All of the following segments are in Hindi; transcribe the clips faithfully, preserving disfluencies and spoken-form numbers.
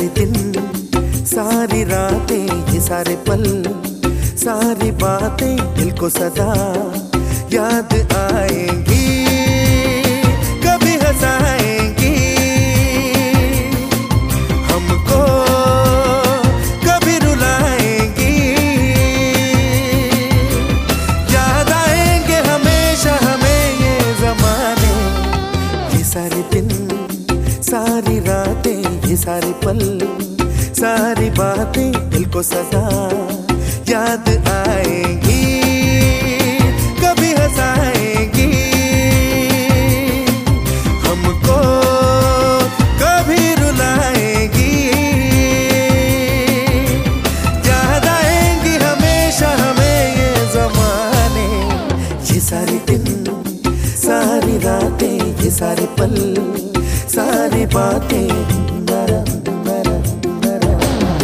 सारे दिन, सारी रातें, ये सारे पल, सारी बातें दिल को सदा याद आएंगी, कभी हंसाएंगी हमको, कभी रुलाएंगी, याद आएंगे हमेशा हमें ये ज़माने। ये सारे दिन, सारी रातें, ये सारे पल, सारी बातें दिल को सदा याद आएंगी, कभी हंसाएंगी हमको, कभी रुलाएंगी, याद आएंगी हमेशा हमें ये ज़माने। ये सारे दिन, सारी रातें, ये सारे पल, सारी बातें नरम नरम नरम।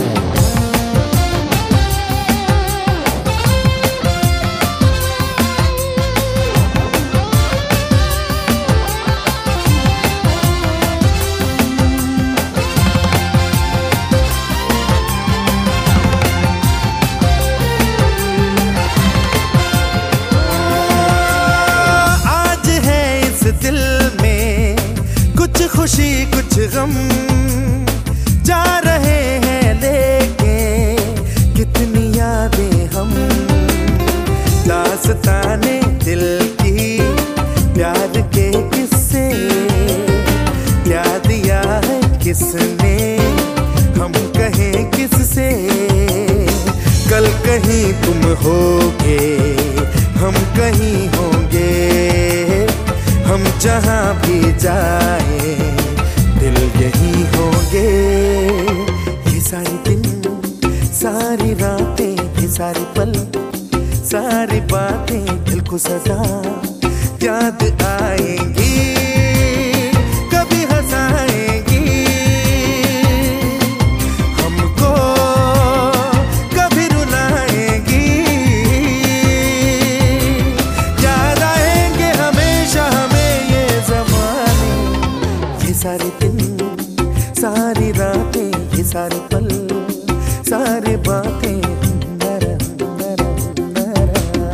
आज है इस दिल में कुछ खुशी कुछ गम, जा रहे हैं लेके कितनी यादें हम, दास्ताने दिल की, प्यार के किस्से, क्या दिया है किसने, हम कहें किससे। कल कहीं तुम होगे, हम कहीं होंगे, हम जहाँ भी जाए दिल यही होंगे। ये सारे दिन, सारी रातें, ये सारे पल, सारी बातें दिल को सदा याद आएंगी, कभी हंसाएंगी हमको, कभी रुलाएंगी, याद आएंगे हमेशा हमें ये ज़माने। ये सारे दिन, सारी रातें, ये सारे पल, सारी बातें नरम नरम नरम।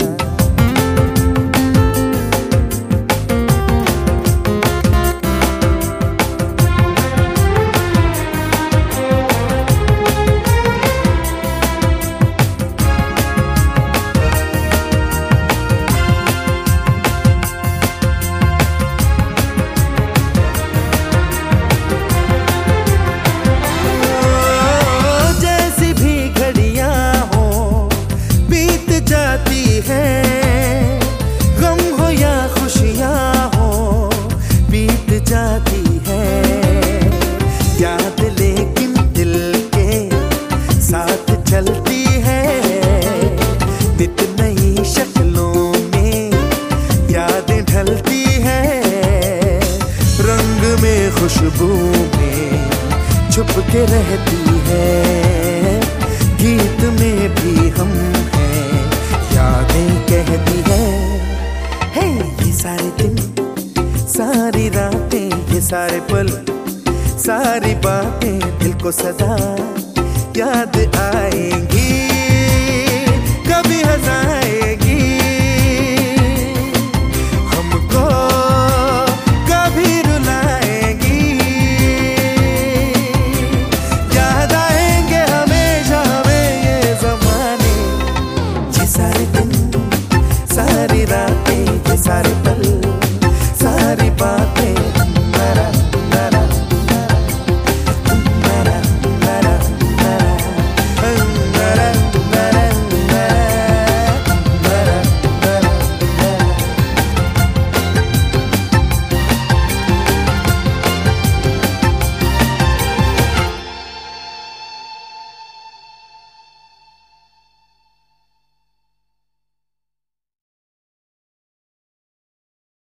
जाती है याद, लेकिन दिल के साथ चलती है, नित नई शक्लों में यादें ढलती है, रंग में खुशबू में छुप के रहती है, गीत में भी हम हैं यादें कहती है। हे ये सारे दिन, सारी रातें, ये सारे पल, सारी बातें दिल को सदा याद आएंगी।